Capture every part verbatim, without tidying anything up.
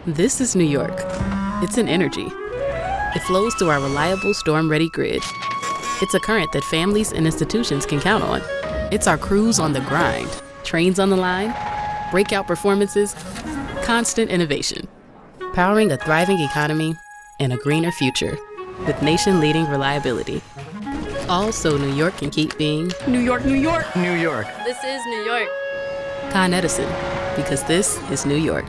This is New York. It's an energy. It flows through our reliable storm-ready grid. It's a current that families and institutions can count on. It's our crews on the grind, trains on the line, breakout performances, constant innovation. Powering a thriving economy and a greener future with nation-leading reliability. All so New York can keep being New York, New York, New York. This is New York. Con Edison, because this is New York.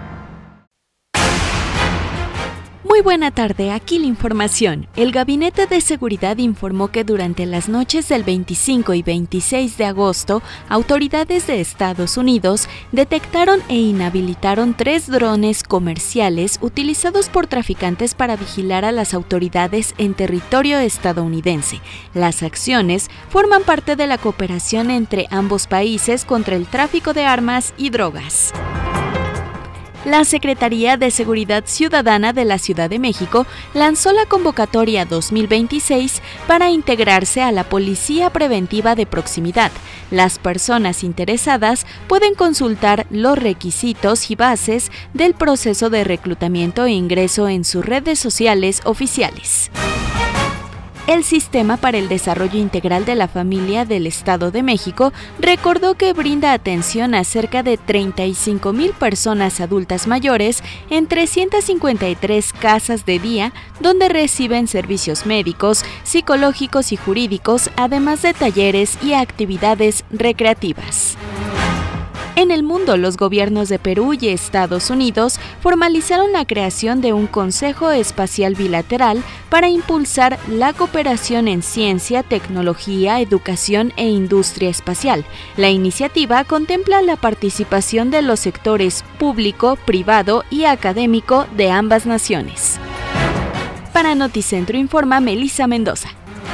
Muy buena tarde, aquí la información. El Gabinete de Seguridad informó que durante las noches del veinticinco y veintiséis de agosto, autoridades de Estados Unidos detectaron e inhabilitaron tres drones comerciales utilizados por traficantes para vigilar a las autoridades en territorio estadounidense. Las acciones forman parte de la cooperación entre ambos países contra el tráfico de armas y drogas. La Secretaría de Seguridad Ciudadana de la Ciudad de México lanzó la convocatoria dos mil veintiséis para integrarse a la Policía Preventiva de Proximidad. Las personas interesadas pueden consultar los requisitos y bases del proceso de reclutamiento e ingreso en sus redes sociales oficiales. El Sistema para el Desarrollo Integral de la Familia del Estado de México recordó que brinda atención a cerca de treinta y cinco mil personas adultas mayores en trescientas cincuenta y tres casas de día donde reciben servicios médicos, psicológicos y jurídicos, además de talleres y actividades recreativas. En el mundo, los gobiernos de Perú y Estados Unidos formalizaron la creación de un Consejo Espacial Bilateral para impulsar la cooperación en ciencia, tecnología, educación e industria espacial. La iniciativa contempla la participación de los sectores público, privado y académico de ambas naciones. Para Noticentro informa Melissa Mendoza.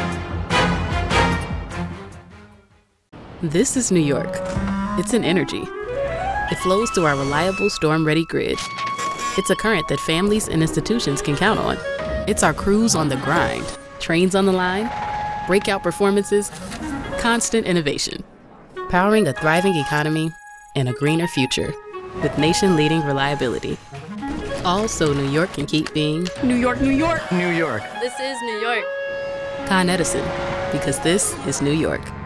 This is New York. It's an energy. It flows through our reliable storm-ready grid. It's a current that families and institutions can count on. It's our crews on the grind, trains on the line, breakout performances, constant innovation. Powering a thriving economy and a greener future with nation-leading reliability. All so New York can keep being New York, New York, New York. This is New York. Con Edison, because this is New York.